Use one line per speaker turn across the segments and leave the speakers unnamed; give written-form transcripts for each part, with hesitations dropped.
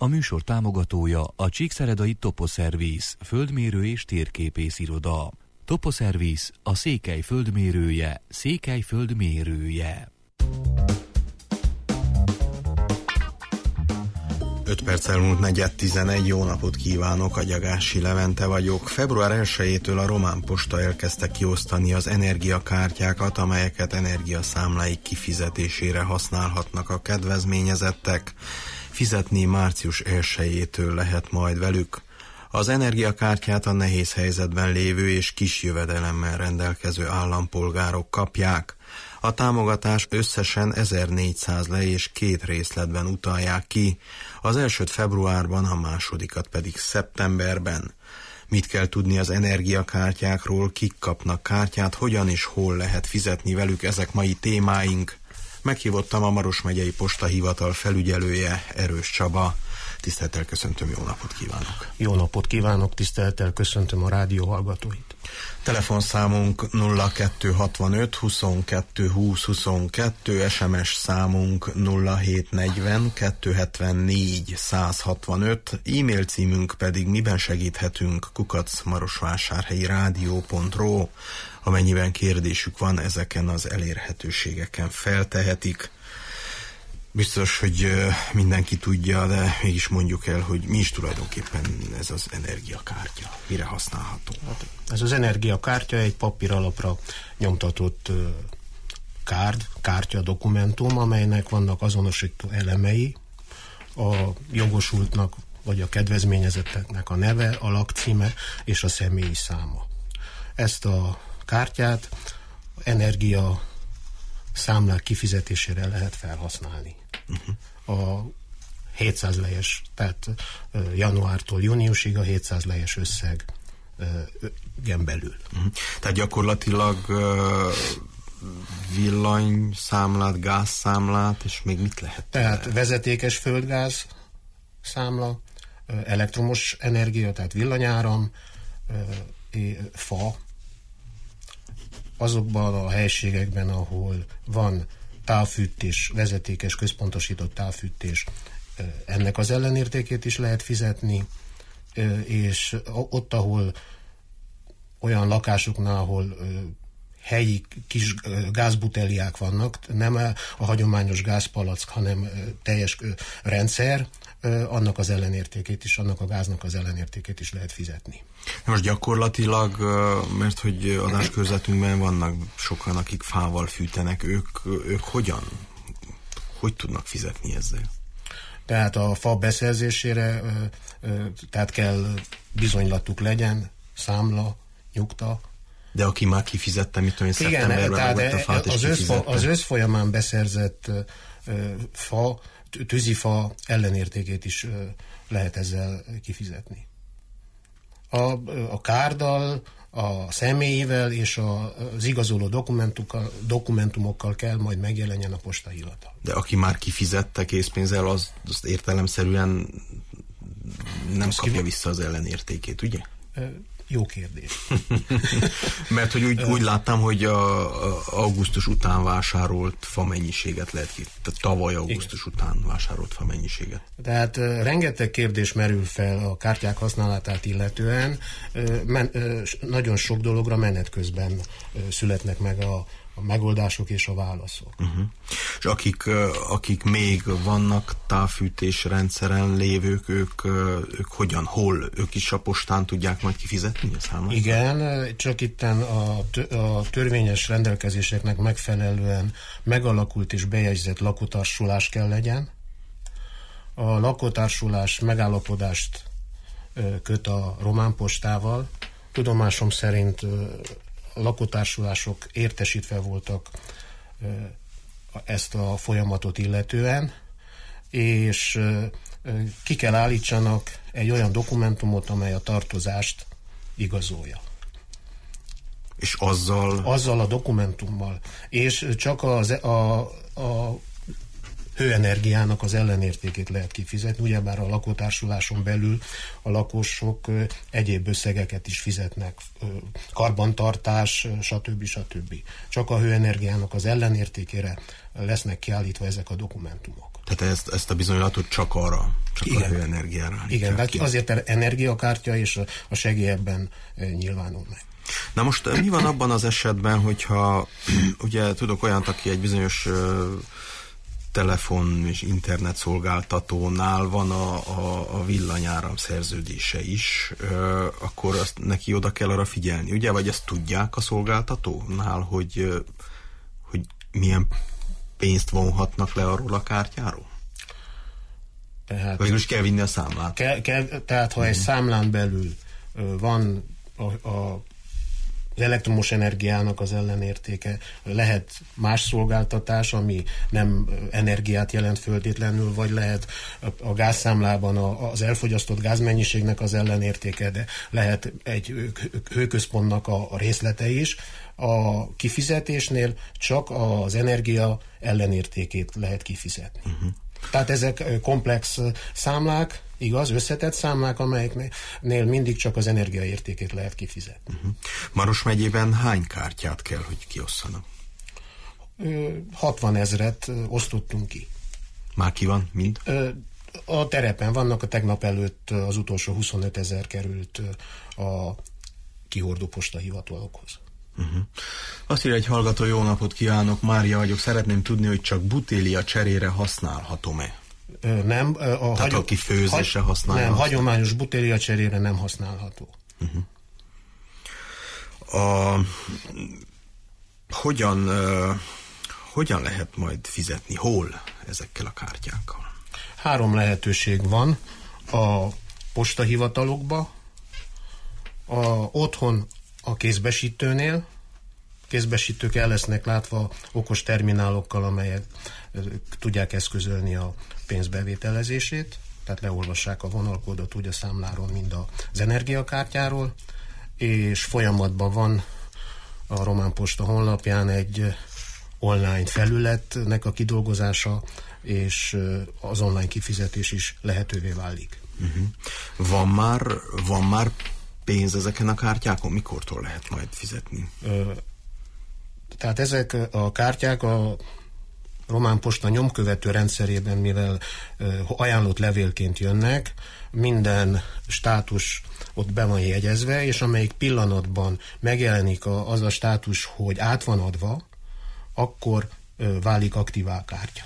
A műsor támogatója a Csíkszeredai Toposzervisz, földmérő és térképész iroda. Toposzervisz, a Székely földmérője, Székely földmérője.
5 perc elmúlt 4:11, jó napot kívánok, Agyagási Levente vagyok. Február 1-től a Román Posta elkezdte kiosztani az energiakártyákat, amelyeket energiaszámláik kifizetésére használhatnak a kedvezményezettek. Fizetni március 1-től lehet majd velük. Az energiakártyát a nehéz helyzetben lévő és kis jövedelemmel rendelkező állampolgárok kapják. A támogatás összesen 1400 le és 2 részletben utalják ki, az elsőt februárban, a másodikat pedig szeptemberben. Mit kell tudni az energiakártyákról, kik kapnak kártyát, hogyan és hol lehet fizetni velük, ezek mai témáink. Meghívottam a Maros megyei postahivatal felügyelője, Erős Csaba. Tisztelettel köszöntöm, jó napot kívánok!
Jó napot kívánok, tisztelettel köszöntöm a rádió hallgatóit.
Telefonszámunk 0265 22 20 22, SMS számunk 0740 274 165, e-mail címünk pedig miben segíthetünk @marosvásárhelyi-rádió.ro. Amennyiben kérdésük van, ezeken az elérhetőségeken feltehetik. Biztos, hogy mindenki tudja, de mégis mondjuk el, hogy mi is tulajdonképpen ez az energiakártya, mire használható.
Ez az energiakártya egy papíralapra nyomtatott kártya, dokumentum, amelynek vannak azonosító elemei, a jogosultnak vagy a kedvezményezetteknek a neve, a lakcíme és a személyi száma. Ezt a kártyát energia számlák kifizetésére lehet felhasználni. A 700 lejes, tehát januártól júniusig a 700 lejes összegen belül.
Tehát gyakorlatilag villanyszámlát, gázszámlát, és még mit lehet?
Tehát vezetékes földgáz számla, elektromos energia, tehát villanyáram, fa, azokban a helységekben, ahol van távfűtés, vezetékes, központosított távfűtés, ennek az ellenértékét is lehet fizetni, és ott, ahol olyan lakásoknál, ahol helyi kis gázbuteliák vannak, nem a hagyományos gázpalack, hanem teljes rendszer, annak az ellenértékét is, annak a gáznak az ellenértékét is lehet fizetni.
Most gyakorlatilag, mert hogy adáskörzetünkben vannak sokan, akik fával fűtenek, ők hogy tudnak fizetni ezzel?
Tehát a fa beszerzésére tehát kell bizonylatuk legyen, számla, nyugta.
De aki már kifizette, mit tudom én, szeptemberben megvett a fát, és
az ősz folyamán beszerzett fa, tűzifa ellenértékét is lehet ezzel kifizetni. A kárdal, a személyével és az igazoló dokumentumokkal kell majd megjelenjen a postahivatal.
De aki már kifizette készpénzzel, azt értelemszerűen nem kapja vissza az ellenértékét, ugye?
Jó kérdés.
Mert hogy úgy láttam, hogy augusztus után vásárolt fa mennyiséget lehet ki. Tehát tavaly augusztus után vásárolt fa mennyiséget.
Tehát rengeteg kérdés merül fel a kártyák használatát illetően. Nagyon sok dologra menet közben születnek meg a megoldások és a válaszok.
És akik még vannak távfűtés rendszeren lévők, ők hogyan, hol? Ők is a postán tudják majd kifizetni a számlát?
Igen, csak itten a törvényes rendelkezéseknek megfelelően megalakult és bejegyzett lakótársulás kell legyen. A lakótársulás megállapodást köt a Román Postával. Tudomásom szerint a lakótársulások értesítve voltak ezt a folyamatot illetően, és ki kell állítsanak egy olyan dokumentumot, amely a tartozást igazolja.
És azzal
a dokumentummal. És csak a hőenergiának az ellenértékét lehet kifizetni, ugyebár a lakótársuláson belül a lakosok egyéb összegeket is fizetnek, karbantartás, stb. Csak a hőenergiának az ellenértékére lesznek kiállítva ezek a dokumentumok.
Tehát ezt a bizonylatot csak a hőenergiára állítják.
Igen, de azért energiakártya és a segély ebben nyilvánul meg.
Na most mi van abban az esetben, hogyha ugye tudok olyant, aki egy bizonyos telefon és internet szolgáltatónál van a villanyáram szerződése is, akkor azt neki oda kell arra figyelni, ugye? Vagy ezt tudják a szolgáltatónál, hogy milyen pénzt vonhatnak le arról a kártyáról?
Tehát,
vagy most kell vinni a számlát?
Tehát ha egy számlán belül van az elektromos energiának az ellenértéke, lehet más szolgáltatás, ami nem energiát jelent föltétlenül, vagy lehet a gázszámlában az elfogyasztott gázmennyiségnek az ellenértéke, de lehet egy hőközpontnak a részlete is. A kifizetésnél csak az energia ellenértékét lehet kifizetni. Tehát ezek komplex számlák, igaz, összetett számlák, amelyeknél mindig csak az energiaértékét lehet kifizetni.
Maros megyében hány kártyát kell, hogy kiosszanak?
60 000 osztottunk ki.
Már ki van, mind?
A terepen vannak, a tegnap előtt az utolsó 25 000 került a kihordó postahivatalokhoz.
Azt írja egy hallgató, jó napot kívánok, Mária vagyok, szeretném tudni, hogy csak butélia cserére használhatom-e?
Nem.
Tehát aki főzésre használja?
Nem, hagyományos butélia cserére nem használható.
Hogyan lehet majd fizetni? Hol ezekkel a kártyákkal?
3 lehetőség van. A postahivatalokba, otthon a kézbesítőnél. Kézbesítők el lesznek látva okos terminálokkal, amelyek tudják eszközölni a pénzbevételezését, tehát leolvassák a vonalkódot úgy a számláról, mind az energiakártyáról, és folyamatban van a Román Posta honlapján egy online felületnek a kidolgozása, és az online kifizetés is lehetővé válik.
Van már pénz ezeken a kártyákon? Mikortól lehet majd fizetni?
Tehát ezek a kártyák a Román Posta nyomkövető rendszerében, mivel ajánlott levélként jönnek, minden státus ott be van jegyezve, és amelyik pillanatban megjelenik az a státus, hogy át van adva, akkor válik aktívá a kártya.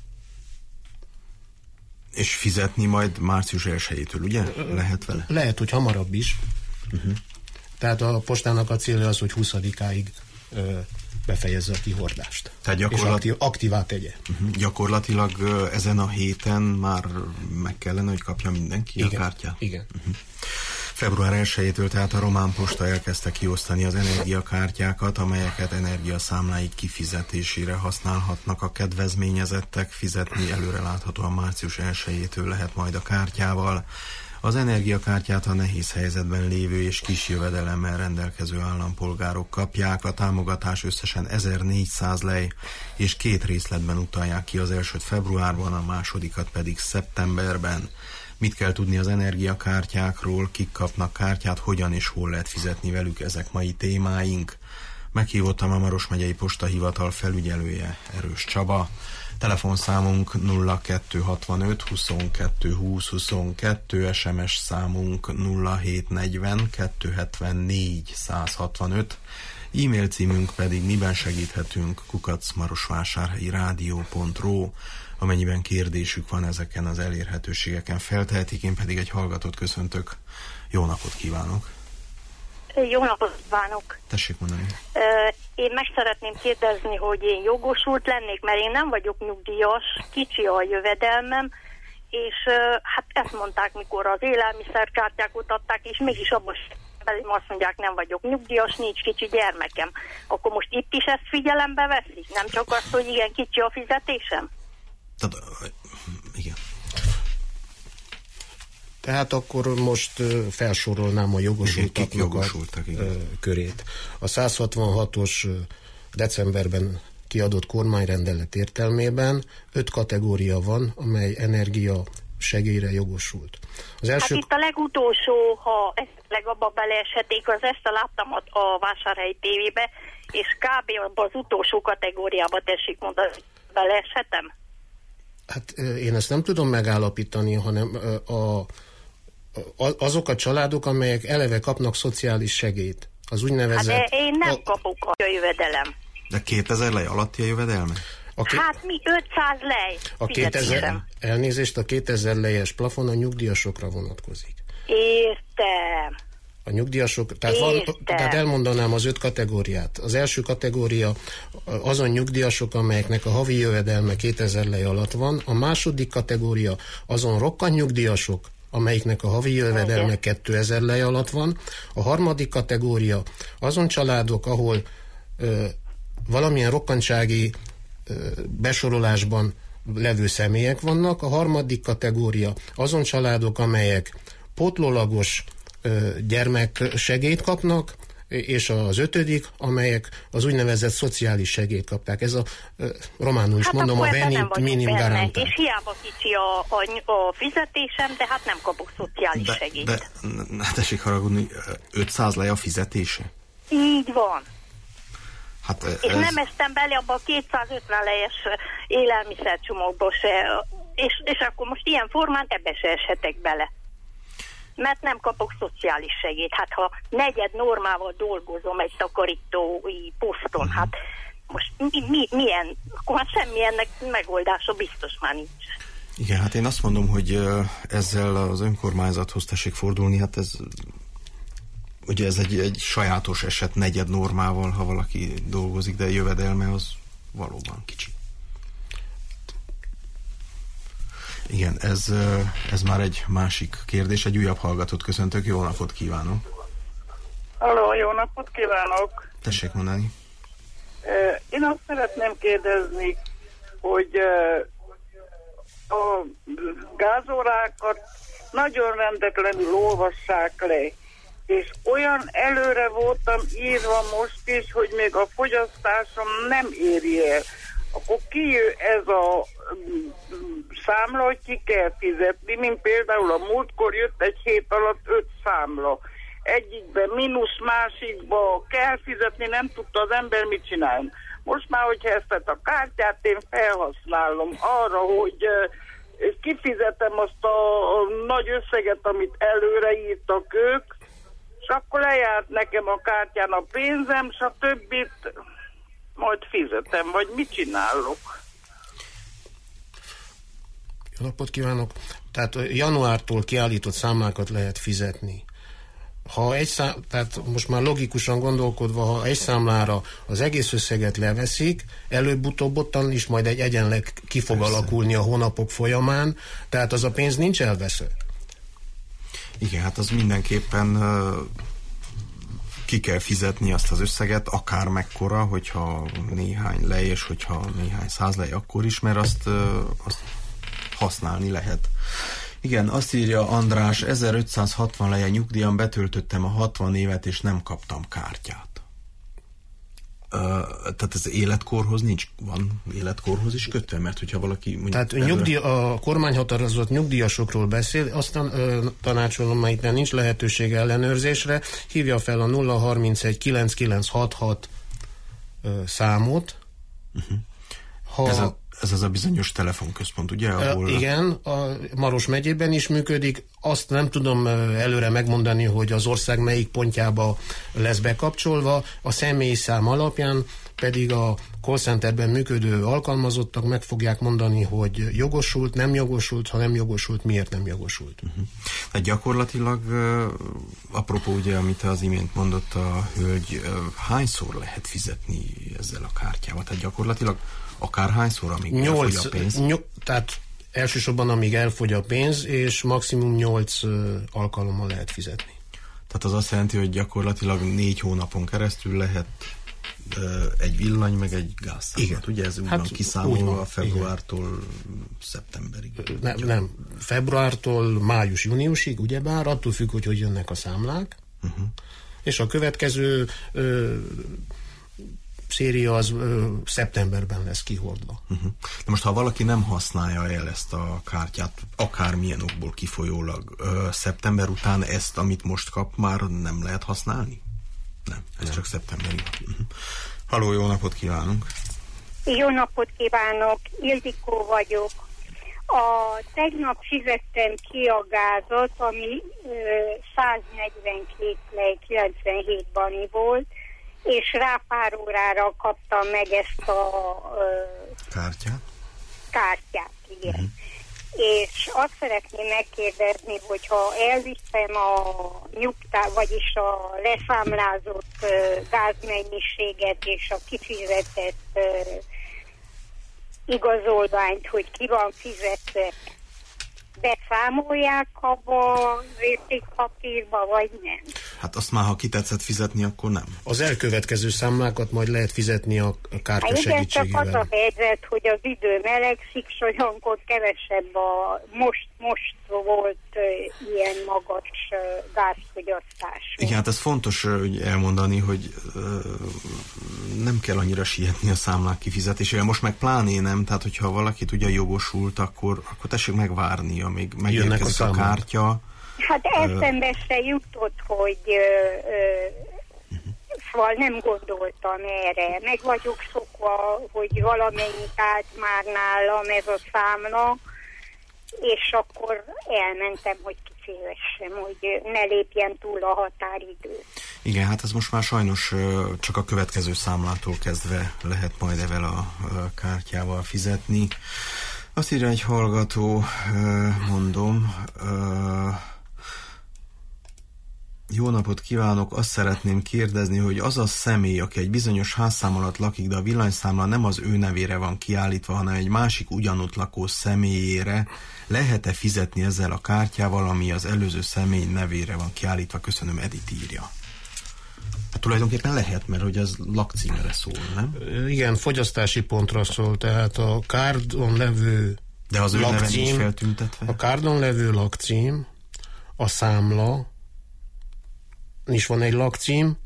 És fizetni majd március 1-től, ugye? Lehet vele?
Lehet, hogy hamarabb is. Tehát a postának a célja az, hogy 20-áig befejezze a kihordást.
Tehát
és aktívá tegye.
Gyakorlatilag ezen a héten már meg kellene, hogy kapja mindenki a kártyát?
Igen.
Február 1-től tehát a Román Posta elkezdte kiosztani az energiakártyákat, amelyeket energiaszámláik kifizetésére használhatnak a kedvezményezettek. Fizetni előreláthatóan március 1-től lehet majd a kártyával. Az energiakártyát a nehéz helyzetben lévő és kis jövedelemmel rendelkező állampolgárok kapják. A támogatás összesen 1400 lej, és 2 részletben utalják ki, az elsőt februárban, a másodikat pedig szeptemberben. Mit kell tudni az energiakártyákról, kik kapnak kártyát, hogyan és hol lehet fizetni velük, ezek mai témáink. Meghívottam a Maros megyei postahivatal felügyelője, Erős Csaba. Telefonszámunk 0265 22 20 22, SMS számunk 0740 274 165, e-mail címünk pedig miben segíthetünk @marosvásárhelyi-rádió.ru. Amennyiben kérdésük van, ezeken az elérhetőségeken feltehetik, én pedig egy hallgatót köszöntök. Jó napot kívánok!
Jó napot kívánok!
Tessék mondani.
Én meg szeretném kérdezni, hogy én jogosult lennék, mert én nem vagyok nyugdíjas, kicsi a jövedelmem, és hát ezt mondták, mikor az élelmiszerkártyákat adták, és mégis abban azt mondják, nem vagyok nyugdíjas, nincs kicsi gyermekem. Akkor most itt is ezt figyelembe veszik? Nem csak azt, hogy igen, kicsi a fizetésem?
Igen.
Tehát akkor most felsorolnám a jogosultaknak körét. A 166-os decemberben kiadott kormányrendelet értelmében 5 kategória van, amely energia segélyre jogosult. Az első...
Hát itt a legutolsó, ha esetleg abba beleeshetik, az ezt láttam a Vásárhelyi tévébe, és kb. Az utolsó kategóriába tessék mondani, beleeshetem?
Hát én ezt nem tudom megállapítani, hanem azok a családok, amelyek eleve kapnak szociális segélyt. Az úgynevezett...
Hát én nem kapok a jövedelem.
De 2000 lej alatti a jövedelme?
Hát mi 500 lej.
A 2000, elnézést, a 2000 lejes plafon a nyugdíjasokra vonatkozik.
Értem.
A nyugdíjasok, tehát elmondanám az 5 kategóriát. Az első kategória azon nyugdíjasok, amelyeknek a havi jövedelme 2000 lej alatt van. A második kategória azon rokkantnyugdíjasok, amelyiknek a havi jövedelme 2000 lej alatt van. A harmadik kategória azon családok, ahol valamilyen rokkantsági besorolásban levő személyek vannak. A harmadik kategória azon családok, amelyek pótlólagos gyermeksegélyt kapnak, és az 5., amelyek az úgynevezett szociális segélyt kapták. Ez a románul is mondom, a venit minim garantát.
És hiába kicsi a fizetésem, de hát nem kapok szociális segélyt.
De tessék haragudni, 500 lej a fizetése?
Így van.
Hát
és nem estem bele abba a 250 lejes élelmiszercsomagba se, és akkor most ilyen formán ebbe se eshetek bele. Mert nem kapok szociális segélyt. Hát ha negyed normával dolgozom egy takarítói poszton, hát most milyen, akkor hát semmilyennek megoldása biztos már nincs.
Igen, hát én azt mondom, hogy ezzel az önkormányzathoz tessék fordulni, hát ez ugye ez egy sajátos eset negyed normával, ha valaki dolgozik, de jövedelme az valóban kicsi. Igen, ez már egy másik kérdés, egy újabb hallgatót köszöntök, jó napot kívánok!
Halló, jó napot kívánok!
Tessék mondani.
Én azt szeretném kérdezni, hogy a gázórákat nagyon rendetlenül olvassák le, és olyan előre voltam írva most is, hogy még a fogyasztásom nem éri el. Akkor kijön ez a számla, hogy ki kell fizetni, mint például a múltkor jött egy hét alatt 5 számla. Egyikben mínusz, másikba kell fizetni, nem tudta az ember mit csinálni. Most már, hogyha ezt a kártyát én felhasználom arra, hogy kifizetem azt a nagy összeget, amit előre írtak ők, és akkor lejárt nekem a kártyán a pénzem, és a többit majd fizetem, vagy mit csinálok?
Jó napot kívánok! Tehát januártól kiállított számlákat lehet fizetni. Tehát most már logikusan gondolkodva, ha egy számlára az egész összeget leveszik, előbb-utóbb ottan is majd egy egyenleg ki fog alakulni a hónapok folyamán, tehát az a pénz nincs elveszve.
Igen, hát az mindenképpen ki kell fizetni azt az összeget, akár mekkora, hogyha néhány lej, és hogyha néhány száz lej, akkor is, mert azt használni lehet. Igen, azt írja András, 1560 leje nyugdíjam, betöltöttem a 60 évet, és nem kaptam kártyát. Tehát ez életkorhoz van életkorhoz is kötve, mert hogyha valaki...
Tehát a kormány határozott nyugdíjasokról beszél, aztán tanácsolom, mert itt nincs lehetőség ellenőrzésre, hívja fel a 031 9966 számot.
Ez az a bizonyos telefonközpont, ugye? Ahol...
Igen, a Maros megyében is működik. Azt nem tudom előre megmondani, hogy az ország melyik pontjába lesz bekapcsolva. A személyi szám alapján pedig a call centerben működő alkalmazottak meg fogják mondani, hogy jogosult, nem jogosult, ha nem jogosult, miért nem jogosult.
Tehát gyakorlatilag, apropó ugye, amit az imént mondott a hölgy, hányszor lehet fizetni ezzel a kártyával? Tehát gyakorlatilag akárhányszor, amíg elfogy a pénz?
Tehát elsősorban amíg elfogy a pénz, és maximum 8 alkalommal lehet fizetni.
Tehát az azt jelenti, hogy gyakorlatilag 4 hónapon keresztül lehet egy villany, meg egy gázszámlát. Ugye ez úgy van kiszámolva februártól szeptemberig.
Nem, februártól május-júniusig, ugyebár, attól függ, hogy jönnek a számlák, és a következő széria az szeptemberben lesz kihordva.
De most, ha valaki nem használja el ezt a kártyát, akármilyen okból kifolyólag, szeptember után ezt, amit most kap, már nem lehet használni? Nem, ez csak szeptemberig. Halló, jó napot kívánunk!
Jó napot kívánok! Ildikó vagyok. Tegnap fizettem ki a gázot, ami 142 lej 97 bani volt, és rá pár órára kaptam meg ezt a kártyát, igen. És azt szeretném megkérdezni, hogyha elviszem a vagyis a leszámlázott gázmennyiséget és a kifizetett igazolványt, hogy ki van fizetve, beszámolják abba az értékpapírba, vagy nem?
Hát azt már, ha ki tetszett fizetni, akkor nem.
Az elkövetkező számlákat majd lehet fizetni a kártya segítségével.
Csak az a helyzet, hogy az idő melegszik, és olyankor kevesebb most volt ilyen magas gázfogyasztás.
Igen, hát ez fontos elmondani, hogy nem kell annyira sietni a számlák kifizetésével. Most meg pláné nem, tehát hogyha valaki tudja jogosult, akkor tessék megvárni, amíg megérkezik a kártya.
Hát eszembe se jutott, hogy szóval nem gondoltam erre. Meg vagyok szokva, hogy valamennyit állt már nálam ez a számla, és akkor elmentem, hogy kifizessem, hogy ne lépjen túl a határidő.
Igen, hát ez most már sajnos csak a következő számlától kezdve lehet majd ezzel a kártyával fizetni. Azt írja egy hallgató, mondom, jó napot kívánok, azt szeretném kérdezni, hogy az a személy, aki egy bizonyos házszám alatt lakik, de a villanyszámla nem az ő nevére van kiállítva, hanem egy másik ugyanott lakó személyére, lehet-e fizetni ezzel a kártyával, ami az előző személy nevére van kiállítva? Köszönöm, Edith írja. Hát tulajdonképpen lehet, mert hogy ez lakcímre szól, nem?
Igen, fogyasztási pontra szól, tehát a kárdon levő
de az lakcím, ő neve feltüntetve?
A kárdon levő lakcím, a számla, is van egy lakcím,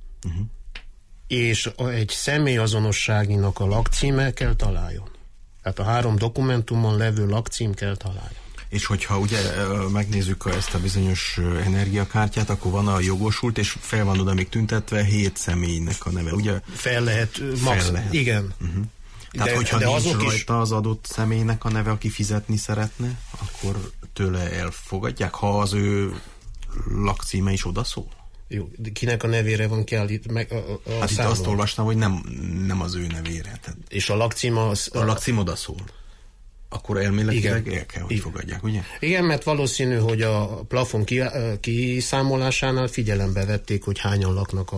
és egy személyazonosságinak a lakcíme kell találjon. Tehát a 3 dokumentumon levő lakcím kell találjon.
És hogyha ugye megnézzük ezt a bizonyos energiakártyát, akkor van a jogosult, és fel van oda még tüntetve 7 személynek a neve, ugye?
Fel lehet. Igen.
Tehát, hogyha nincs rajta az adott személynek a neve, aki fizetni szeretne, akkor tőle elfogadják, ha az ő lakcíme is odaszól?
Jó, de kinek a nevére van kiállítva?
Hát itt azt olvastam, hogy nem az ő nevére. Tehát
és a lakcím a
lakcím odaszól. Akkor elméletileg el kell, hogy fogadják, ugye?
Igen, mert valószínű, hogy a plafon kiszámolásánál figyelembe vették, hogy hányan laknak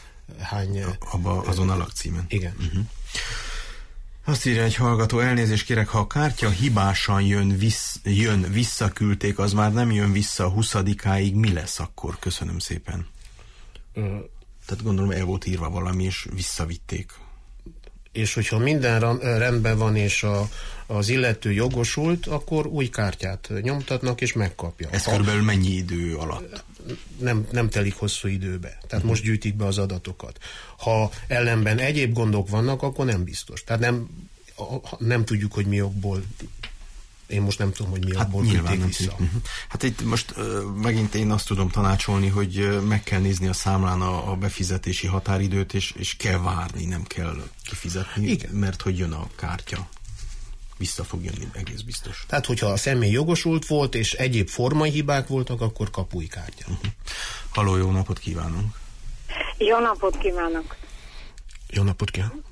azon a lakcímen.
Igen.
Azt írja egy hallgató, elnézést kérek, ha a kártya hibásan jön visszaküldték, az már nem jön vissza a 20-áig, mi lesz akkor? Köszönöm szépen. Tehát gondolom el volt írva valami, és visszavitték.
És hogyha minden rendben van, és az illető jogosult, akkor új kártyát nyomtatnak, és megkapja.
Ez körülbelül mennyi idő alatt?
Nem telik hosszú időbe. Tehát most gyűjtik be az adatokat. Ha ellenben egyéb gondok vannak, akkor nem biztos. Tehát nem tudjuk, hogy mi okból. Én most nem tudom, hogy mi okból küldték vissza.
Hát itt most megint én azt tudom tanácsolni, hogy meg kell nézni a számlán a befizetési határidőt, és kell várni, nem kell kifizetni, igen, mert hogy jön a kártya. Vissza fog jönni, egész biztos.
Tehát, hogyha a személy jogosult volt, és egyéb formai hibák voltak, akkor kap új kártyát.
Halló, jó napot kívánunk!
Jó napot kívánok!
Jó napot kívánok!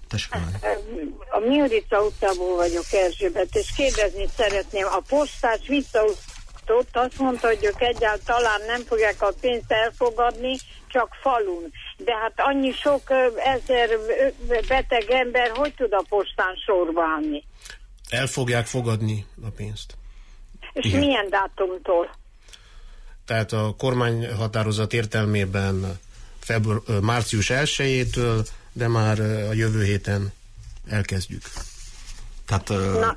A Miorica utcából vagyok, Erzsébet, és kérdezni szeretném, a postás visszautott, azt mondta, hogy ők egyáltalán nem fogják a pénzt elfogadni, csak falun. De hát annyi sok ezer beteg ember, hogy tud a postán sorba állni?
El fogják fogadni a pénzt.
És igen, milyen dátumtól?
Tehát a kormányhatározat értelmében március 1-től, de már a jövő héten elkezdjük.
Tehát...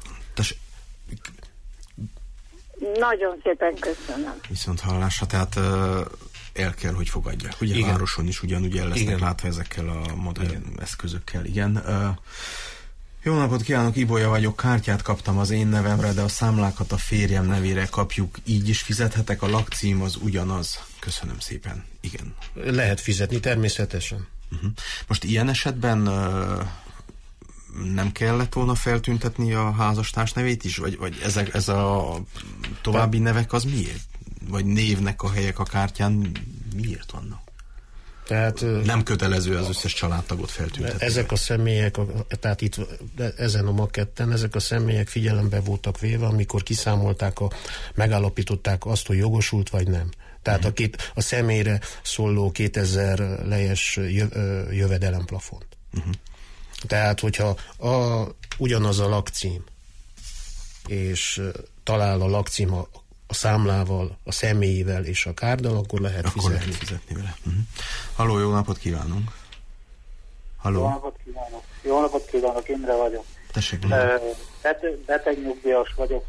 Nagyon szépen köszönöm.
Viszont hallásra, tehát el kell, hogy fogadják. Ugye
igen,
városon is ugyanúgy el lesznek látva ezekkel a modern eszközökkel. Igen. Jó napot kívánok, Ibolya vagyok, kártyát kaptam az én nevemre, de a számlákat a férjem nevére kapjuk, így is fizethetek, a lakcím az ugyanaz. Köszönöm szépen. Igen.
Lehet fizetni, természetesen.
Most ilyen esetben nem kellett volna feltüntetni a házastárs nevét is? Vagy ez a további nevek az miért? Vagy névnek a helyek a kártyán miért vannak?
Tehát,
nem kötelező az összes családtagot feltüntetni.
Ezek a személyek, tehát itt ezen a maketten, ezek a személyek figyelembe voltak véve, amikor kiszámolták, megállapították azt, hogy jogosult vagy nem. Tehát a személyre szóló 2000 lejes jövedelemplafont. Tehát, hogyha ugyanaz a lakcím, és talál a lakcím a számlával, a személyével és a kárddal, akkor lehet fizetni
vele. Halló, jó napot kívánunk! Halló.
Jó napot kívánok! Jó napot kívánok, Imre vagyok.
Tessék.
Beteg nyugdíjas vagyok,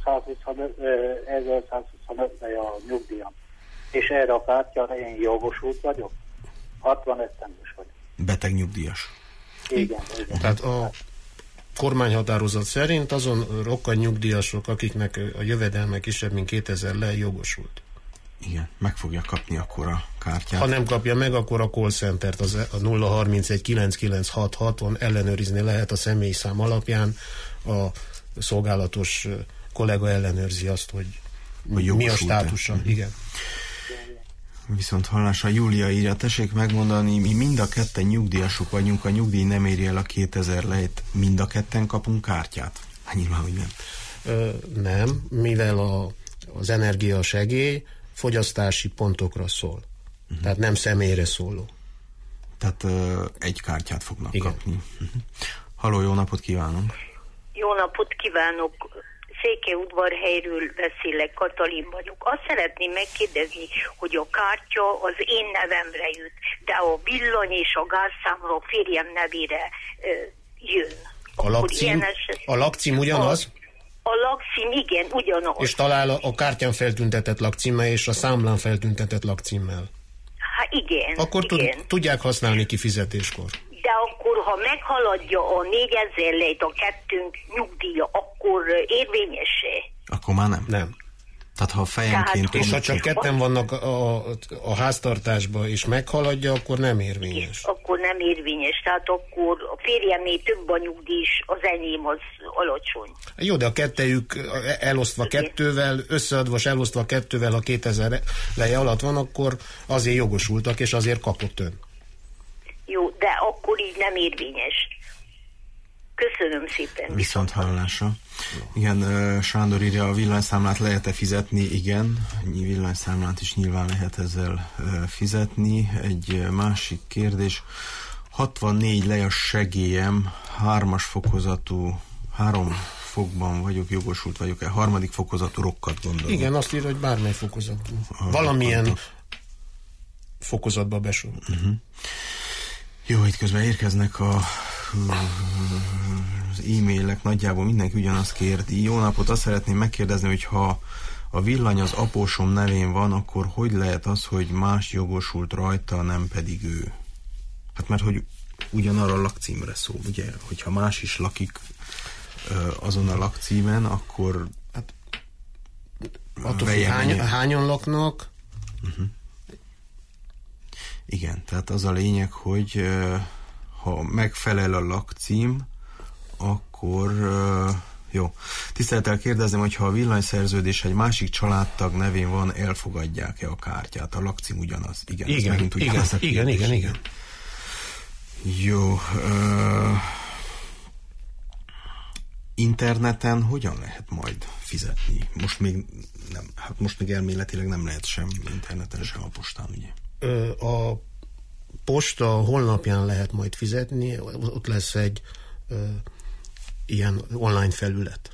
1125 a nyugdíjam. És erre a kártyára én jogosult vagyok? 65 esztendős vagyok.
Beteg nyugdíjas.
Igen.
Tehát a kormányhatározat szerint azon rokkantnyugdíjasok, akiknek a jövedelme kisebb, mint 2000 le, jogosult.
Igen, meg fogja kapni akkor a kártyát.
Ha nem kapja meg, akkor a call centert, a 031-9966-on ellenőrizni lehet a személyszám alapján. A szolgálatos kollega ellenőrzi azt, hogy mi a státusa. Igen.
Viszont hallásra Júlia írja, tessék megmondani, mi mind a ketten nyugdíjasok vagyunk, a nyugdíj nem éri el a 2000 lejt, mind a ketten kapunk kártyát? Hát nyilván, hogy nem.
Nem, mivel az energiasegély fogyasztási pontokra szól. Tehát nem személyre szóló.
Tehát egy kártyát fognak kapni. Halló, jó napot kívánunk!
Jó napot kívánok! Székelyudvarhelyről beszélek, Katalin vagyok. Azt szeretném megkérdezni, hogy a kártya az én nevemre jut, de a villany és a gázszámra a férjem nevére jön.
A lakcím ugyanaz?
A lakcím, igen, ugyanaz.
És talál a kártyán feltüntetett lakcímmel és a számlán feltüntetett lakcímmel.
Hát igen.
Akkor tudják használni kifizetéskor.
De akkor, ha meghaladja a 4000 lejt a kettőnk nyugdíja, akkor érvényes-e?
Akkor már nem.
Nem.
Tehát ha fejenként...
És ha csak ketten vannak a háztartásban és meghaladja, akkor nem érvényes.
Akkor nem érvényes. Tehát akkor a férjemnél több a nyugdíj is, az enyém az alacsony.
Jó, de a kettejük elosztva kettővel, összeadva és elosztva kettővel, ha 2000 leje alatt van, akkor azért jogosultak, és azért kapott ön.
Jó, de akkor így nem érvényes. Köszönöm szépen.
Viszont hallásra. Igen, Sándor írja, a villanyszámlát lehet-e fizetni? Igen, villanyszámlát is nyilván lehet ezzel fizetni. Egy másik kérdés. 64 lejas segélyem, 3-as fokozatú, 3 fokban vagyok, jogosult vagyok-e? 3. fokozatú rokkat gondolom.
Igen, azt írja, hogy bármely fokozatú. Valamilyen fokozatba besorol.
Jó, itt közben érkeznek az e-mailek, nagyjából mindenki ugyanazt kérdi. Jó napot, azt szeretném megkérdezni, hogy ha a villany az apósom nevén van, akkor hogy lehet az, hogy más jogosult rajta, nem pedig ő? Hát mert hogy ugyanarra a lakcímre szól, ugye? Hogyha más is lakik azon a lakcímen, akkor hát,
attól, hányan laknak?
Igen, tehát az a lényeg, hogy ha megfelel a lakcím, akkor jó. Tisztelettel kérdezem, hogy ha a villanyszerződés egy másik családtag nevén van, elfogadják-e a kártyát? A lakcím ugyanaz.
Igen.
Jó. Interneten hogyan lehet majd fizetni? Most még nem. Hát most még elméletileg nem lehet sem interneten, sem a postán, ugye?
A posta honlapján lehet majd fizetni, ott lesz egy ilyen online felület.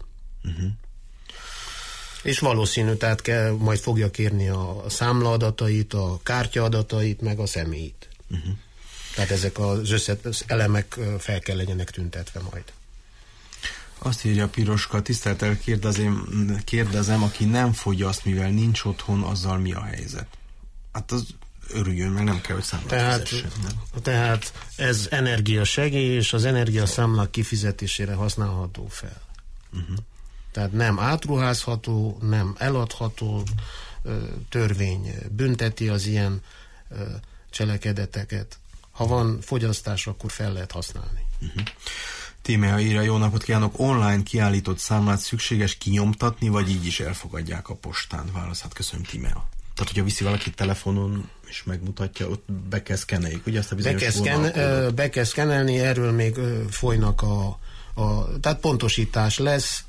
És valószínű, tehát majd fogja kérni a számlaadatait, a kártyaadatait, meg a személyit. Tehát ezek az elemek fel kell legyenek tüntetve majd.
Azt írja Piroska, tisztelettel kérdezem, aki nem fogyaszt, mivel nincs otthon, azzal mi a helyzet? Hát az örüljön, meg nem kell, hogy számlát fizessen.
Tehát ez energiasegély, és az energiaszámlák kifizetésére használható fel. Tehát nem átruházható, nem eladható, törvény bünteti az ilyen cselekedeteket. Ha van fogyasztás, akkor fel lehet használni.
Tímea írja, jó napot kívánok, online kiállított számlát szükséges kinyomtatni, vagy így is elfogadják a postán? Válasz, hát köszönöm, Tímea. Tehát, hogyha viszi valaki telefonon és megmutatja, ott be kell szkenneljük, ugye azt a bizonyos
be kell szkennelni, erről még folynak tehát pontosítás lesz,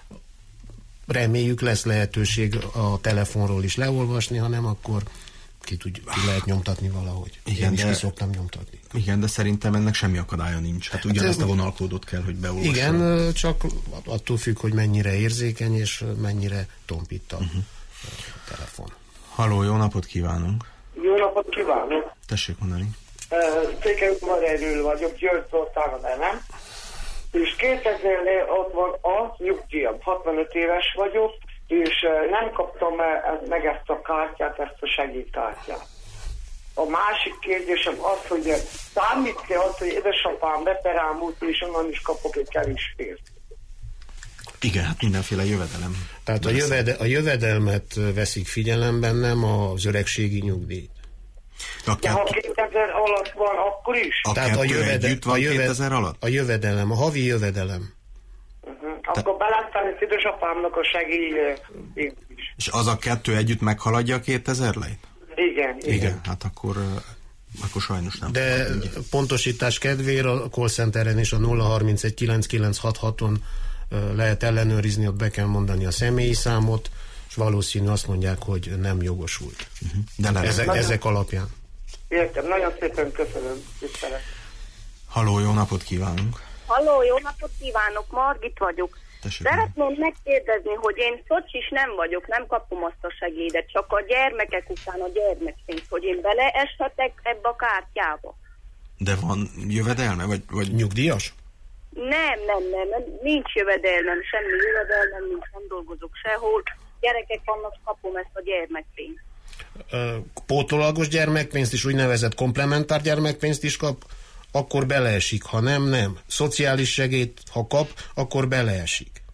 reméljük lesz lehetőség a telefonról is leolvasni, ha nem, akkor ki lehet nyomtatni valahogy.
Igen,
én is ki szoktam nyomtatni.
Igen, de szerintem ennek semmi akadálya nincs. Hát ugyanazt a vonalkódot kell, hogy beolvassa.
Igen, csak attól függ, hogy mennyire érzékeny, és mennyire tompít a telefon.
Halló, jó napot kívánunk!
Jó napot kívánok!
Tessék mondani.
Székelyudvarhelyről vagyok, György Zoltán a nevem, és 2000-nél ott van a nyugdíjam, 65 éves vagyok, és nem kaptam meg ezt a kártyát, ezt a segélykártyát. A másik kérdésem az, hogy számít-e az, hogy édesapám beperámult, és onnan is kapok egy kevés pénzt.
Igen, hát mindenféle jövedelem.
Tehát a jövedelmet veszik figyelemben, nem az öregségi nyugdíjt.
De ha 2000 alatt van, akkor is?
Tehát együtt van 2000 alatt?
A jövedelem, a havi jövedelem.
Akkor beláttam az édesapámnak a segély is.
És az a kettő együtt meghaladja a 2000 lejt?
Igen.
Hát akkor sajnos nem.
De pontosítás kedvéért a call centeren is a 031-9966-on lehet ellenőrizni, ott be kell mondani a személyi számot, és valószínű azt mondják, hogy nem jogosult. De ezek alapján.
Értem, nagyon szépen köszönöm. Tisztelet.
Halló, jó napot kívánunk!
Halló, jó napot kívánok, Margit vagyok. Szeretném megkérdezni, hogy én szocsis nem vagyok, nem kapom azt a segédet, csak a gyermekek után a gyermekpénzt, hogy én beleeshetek ebbe a kártyába.
De van jövedelme, vagy
nyugdíjas?
Nem, nincs jövedelmem, semmi jövedelmem, nincs, nem dolgozok sehol. Gyerekek vannak, kapom ezt a gyermekpénzt.
Pótolagos gyermekpénzt is, úgynevezett komplementár gyermekpénzt is kap, akkor beleesik, ha nem. Szociális segélyt, ha kap, akkor beleesik.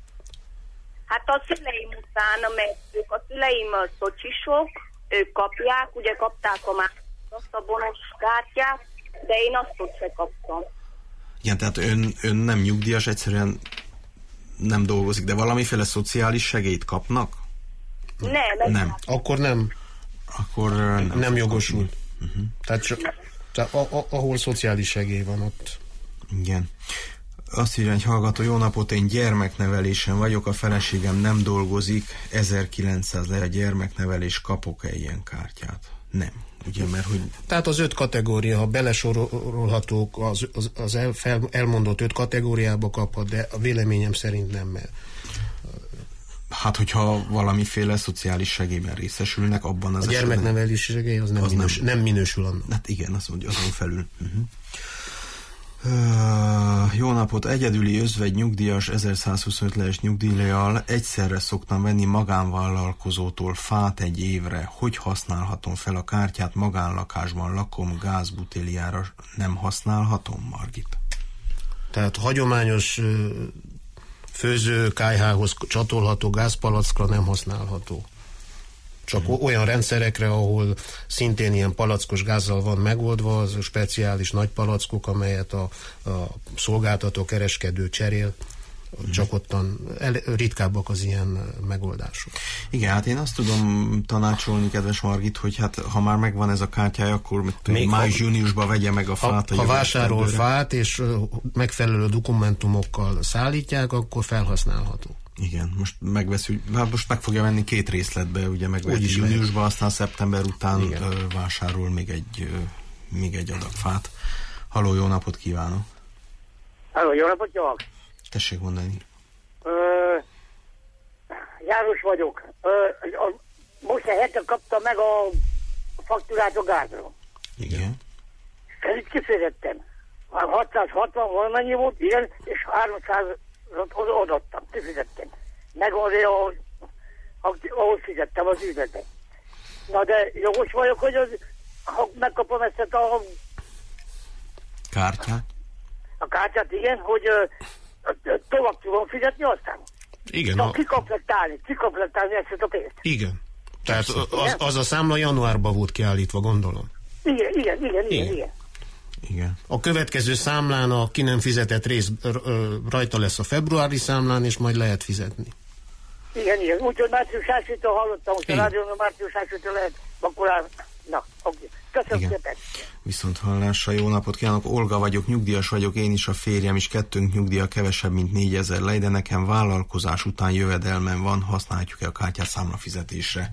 Hát a szüleim után, mert ők a szüleim a szocsisok, ők kapják, ugye kapták azt a bonos kártyát, de én azt se kaptam.
Igen, tehát ön nem nyugdíjas, egyszerűen nem dolgozik, de valamiféle szociális segélyt kapnak? Nem.
Akkor nem.
Akkor
nem jogosult. Tehát ahol szociális segély van ott.
Igen. Azt írja egy hallgató, jó napot, én gyermeknevelésen vagyok, a feleségem nem dolgozik, 1900 le a gyermeknevelés, kapok-e ilyen kártyát? Nem. Ugye, mert hogy...
Tehát az 5 kategória, ha belesorolhatók, az elmondott 5 kategóriába kaphat, de a véleményem szerint nem, mert...
Hát, hogyha valamiféle szociális segélyben részesülnek, abban az
esetben... A gyermeknevelési segély az nem minősül annak.
Hát igen, azt mondja, azon felül. Jó napot, egyedüli özvegy nyugdíjas 1125 lees nyugdíjjal egyszerre szoktam venni magánvállalkozótól fát egy évre. Hogy használhatom fel a kártyát? Magánlakásban lakom, gázbutéliára nem használhatom, Margit?
Tehát hagyományos főzőkályhához csatolható gázpalackra nem használható. Csak olyan rendszerekre, ahol szintén ilyen palackos gázzal van megoldva, az speciális nagy palackok, amelyet a szolgáltató kereskedő cserél, csak ottan ritkábbak az ilyen megoldások.
Igen, hát én azt tudom tanácsolni, kedves Margit, hogy hát ha már megvan ez a kártyája, akkor május-júniusban vegye meg a fát.
Ha vásárol fát, és megfelelő dokumentumokkal szállítják, akkor felhasználható.
Igen, most most meg fogja venni 2 részletbe, ugye megveszi júniusban, aztán szeptember után vásárol még egy adag fát. Halló, jó napot kívánok!
Halló, jó napot kívánok!
Tessék mondani.
János vagyok. Most egy hete kaptam meg a faktúrát a gázról.
Igen.
Ezt kifizettem. 660 valamennyi volt, igen, és 300-ot odaadtam, kifizettem. Meg azért, ahol fizettem az üzletbe. Na de jogos vagyok, hogy ha megkapom ezt a
kártyát?
A kártyát, igen, hogy tovább tudom fizetni aztán.
Igen.
Kikomplektálni ezt a pénzt.
Igen. Tehát az a számla januárban volt kiállítva, gondolom.
Igen.
Igen.
A következő számlán a ki nem fizetett rész rajta lesz a februári számlán, és majd lehet fizetni.
Igen. Úgyhogy március 1-től hallottam, hogy a rádióban március 1-től lehet bakulálni. Na, oké. Köszönöm szépen.
Viszont hallásra, jó napot kívánok. Olga vagyok, nyugdíjas vagyok, én is, a férjem is, kettőnk nyugdíja kevesebb, mint 4000 lej, de nekem vállalkozás után jövedelmem van, használhatjuk-e a kártyát számlafizetésre?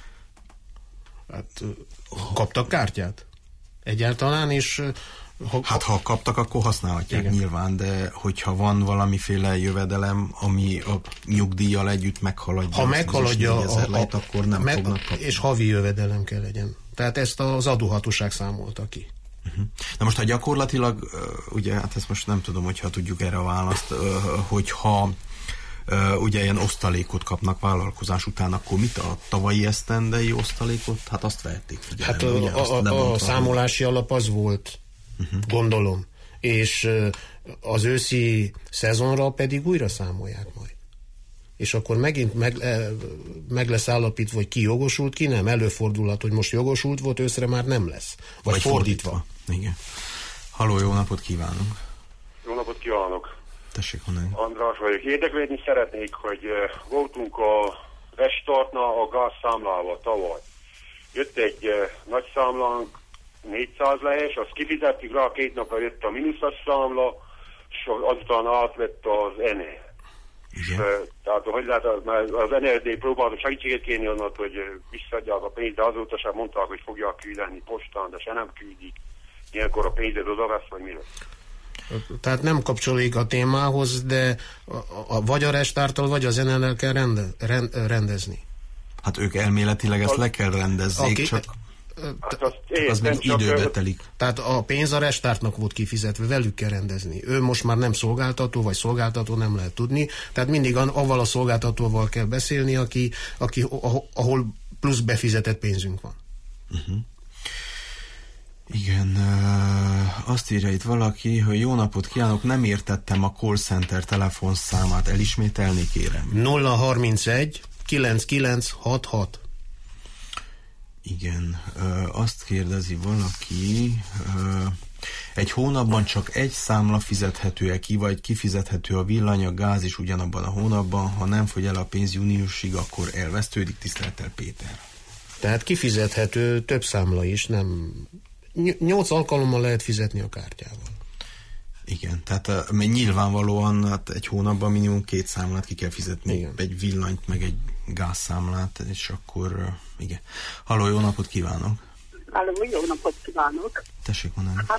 Hát kaptak kártyát? Egyáltalán, és...
Ha kaptak, akkor használhatják. Igen. Nyilván, de hogyha van valamiféle jövedelem, ami a nyugdíjjal együtt meghaladja,
ha meghaladja
lejt, akkor nem fognak kapni.
És havi jövedelem kell legyen. Tehát ezt az adóhatóság számolta ki.
Na most, ha gyakorlatilag, ugye, hát ezt most nem tudom, hogyha tudjuk erre a választ, hogyha ugye ilyen osztalékot kapnak vállalkozás után, akkor mit a tavalyi esztendei osztalékot? Hát azt vehették figyelembe.
Hát
ugye,
a számolási alap az volt, gondolom. És az őszi szezonra pedig újra számolják majd. És akkor megint meg lesz állapítva, hogy ki jogosult, ki nem. Előfordulhat, hogy most jogosult volt, őszre már nem lesz. Vagy fordítva.
Igen. Halló, jó napot kívánunk.
Jó napot kívánok.
Tessék, honnan?
András vagyok. Érdeklődni szeretnék, hogy voltunk a restartnál a gázszámlával tavaly. Jött egy nagy számlánk, 400 lejés, azt kifizettük rá, 2 napra jött a mínuszos számla, és azután átvett az ENE. Tehát, hogy lehet, az NRD próbálta segítséget kérni annak, hogy visszaadják a pénzt, de azóta sem mondták, hogy fogják küldeni postán, de se nem küldik. Ilyenkor a pénzed oda vesz, vagy mi lesz?
Tehát nem kapcsolódik a témához, de vagy a restárttal, vagy az NL-nel kell rendezni.
Hát ők elméletileg ezt le kell rendezzék, csak az még időbe telik.
Tehát a pénz a restártnak volt kifizetve, velük kell rendezni. Ő most már nem szolgáltató, vagy szolgáltató, nem lehet tudni. Tehát mindig avval a szolgáltatóval kell beszélni, ahol plusz befizetett pénzünk van.
Igen, azt írja itt valaki, hogy jó napot kívánok, nem értettem a call center telefonszámát, elismételni kérem.
031 9966.
Igen, azt kérdezi valaki, egy hónapban csak egy számla fizethető-e ki, vagy kifizethető a villany, a gáz is ugyanabban a hónapban, ha nem fogy el a pénz júniusig, akkor elvesztődik, tisztelettel Péter.
Tehát kifizethető több számla is, nem... 8 alkalommal lehet fizetni a kártyával.
Igen, tehát nyilvánvalóan hát egy hónapban minimum 2 számlát ki kell fizetni, igen. Egy villanyt, meg egy gázszámlát, és akkor igen. Halló, jó napot kívánok!
Halló, jó napot kívánok!
Tessék mondani.
Hát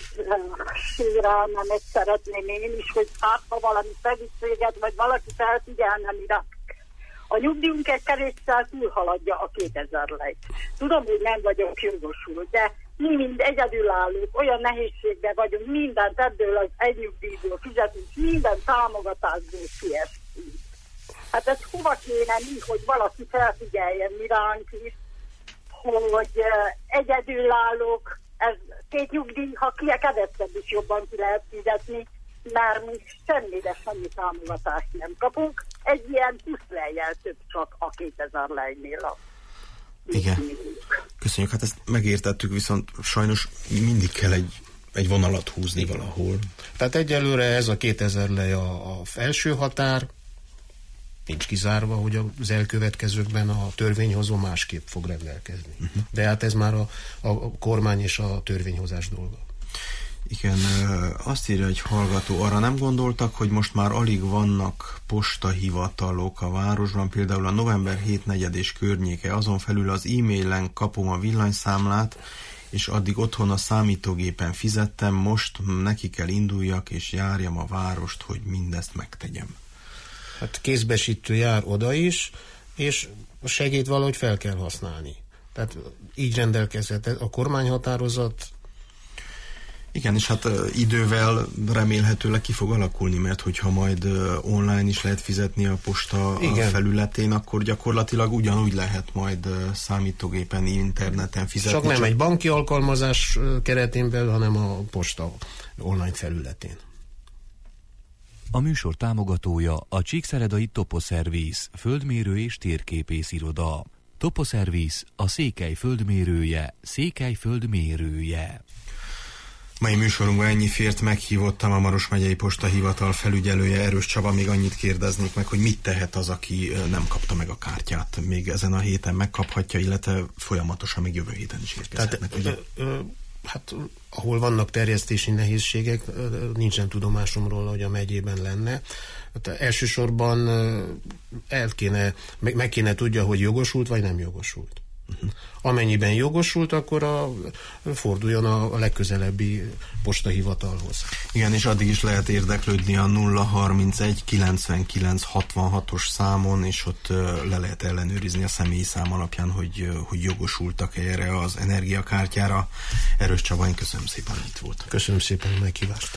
sírálnom ezt szeretném én is, hogy ha valami segítséget, vagy valaki felfigyelne mire. A nyugdíjunk egy keréssel túlhaladja a 2000 lejt. Tudom, hogy nem vagyok jogosult, de mi mind egyedülállók, olyan nehézségben vagyunk, mindent ebből az egynyugdíjból fizetünk, minden támogatásból kiestünk. Hát ez hova kéne mi, hogy valaki felfigyeljen mi ránk is, hogy egyedülállók, ez 2 nyugdíj, ha kedvettebb is jobban ki lehet fizetni, mert mi semmi támogatást nem kapunk. Egy ilyen puszlejjel több csak a 2000 lejnél.
Igen. Köszönjük, hát ezt megértettük, viszont sajnos mindig kell egy vonalat húzni valahol.
Tehát egyelőre ez a 2000 lej a felső határ, nincs kizárva, hogy az elkövetkezőkben a törvényhozó másképp fog rendelkezni. De hát ez már a kormány és a törvényhozás dolga.
Igen, azt írja egy hallgató, arra nem gondoltak, hogy most már alig vannak postahivatalok a városban, például a november 7-4 és környéke, azon felül az e-mailen kapom a villanyszámlát, és addig otthon a számítógépen fizettem, most neki kell induljak, és járjam a várost, hogy mindezt megtegyem.
Hát kézbesítő jár oda is, és a segélyt valahogy fel kell használni. Tehát így rendelkezett a kormányhatározat.
Igen, és hát idővel remélhetőleg ki fog alakulni, mert hogyha majd online is lehet fizetni a posta felületén, akkor gyakorlatilag ugyanúgy lehet majd számítógépen, interneten fizetni.
Csak nem egy banki alkalmazás keretén belül, hanem a posta online felületén.
A műsor támogatója a Csíkszeredai Toposzerviz, földmérő és térképész iroda. Toposzerviz, a Székely földmérője, Székely földmérője.
Mai műsorunkban ennyi fért, meghívottam a Maros megyei postahivatal felügyelője, Erős Csaba. Még annyit kérdeznék meg, hogy mit tehet az, aki nem kapta meg a kártyát. Még ezen a héten megkaphatja, illetve folyamatosan még jövő héten is érkezhetnek.
Hát ahol vannak terjesztési nehézségek, nincsen tudomásomról, hogy a megyében lenne. Hát elsősorban meg kéne tudja, hogy jogosult vagy nem jogosult. Amennyiben jogosult, akkor forduljon a legközelebbi postahivatalhoz.
Igen, és addig is lehet érdeklődni a 031 99 66-os számon, és ott le lehet ellenőrizni a személyi szám alapján, hogy jogosultak erre az energiakártyára. Erős Csaba, én köszönöm szépen, hogy itt volt.
Köszönöm szépen a meghívást.